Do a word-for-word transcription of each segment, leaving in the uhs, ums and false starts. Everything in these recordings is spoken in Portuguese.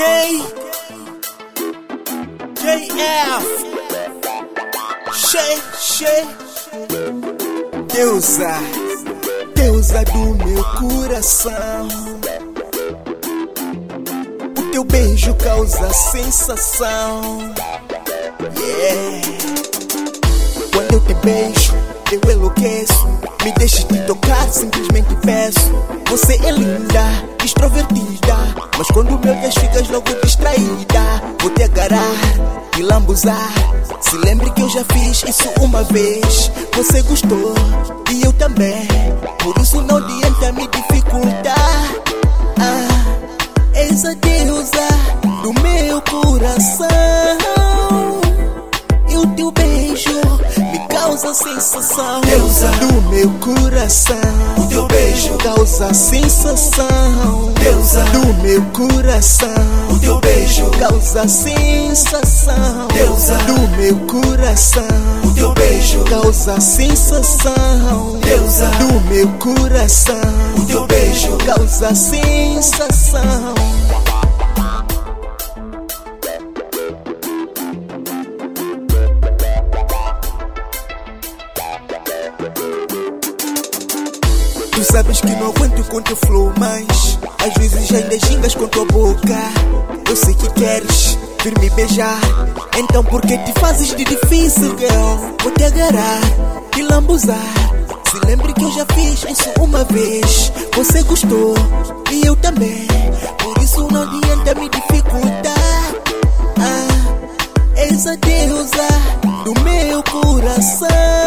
K J F Che, che Deusa, deusa do meu coração. O teu beijo causa sensação. Yeah. Quando eu te beijo, eu enlouqueço. Me deixes te tocar, simplesmente peço. Você é linda, extrovertida, mas quando me olhas ficas logo distraída. Vou te agarrar e lambuzar. Se lembre que eu já fiz isso uma vez. Você gostou e eu também, por isso não adianta me dificultar. Ah, és a deusa do meu coração. E o teu beijo me causa sensação. Deusa do meu coração, o teu beijo causa sensação. Deusa do meu coração, o teu beijo causa sensação. Deusa do meu coração, o teu beijo causa sensação. Deusa do meu coração, o teu beijo causa sensação. Tu sabes que não aguento com teu flow, mas às vezes ainda gingas com tua boca. Eu sei que queres vir me beijar, então por que te fazes de difícil, girl? Vou te agarrar e lambuzar. Se lembre que eu já fiz isso uma vez. Você gostou e eu também, por isso não adianta me dificultar. Ah, és a deusa do meu coração.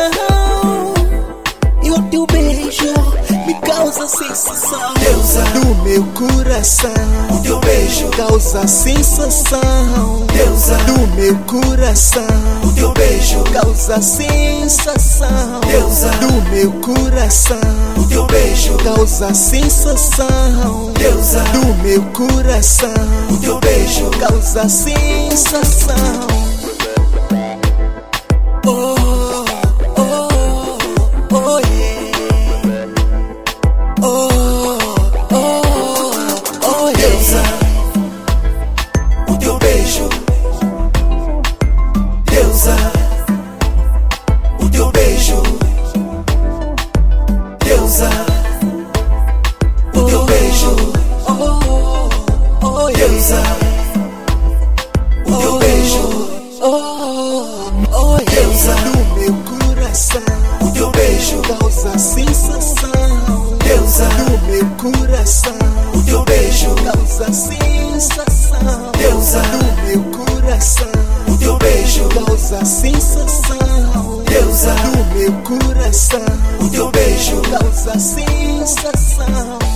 E o teu beijo me causa sensação. Deusa do meu coração, o teu beijo causa sensação. Deusa do meu coração, o teu beijo causa sensação. Deusa do meu coração, o teu beijo causa sensação. Deusa do meu coração, o teu beijo causa sensação. Oh, o teu beijo, deusa, o teu beijo, deusa, o teu beijo, oh, oh, deusa, o teu beijo, oh, oh, deusa do meu coração, o teu beijo causa sensação. Deusa do meu coração, o teu beijo causa sensação. Deusa do meu coração, o teu beijo causa sensação. Deusa do meu coração, o teu beijo causa sensação.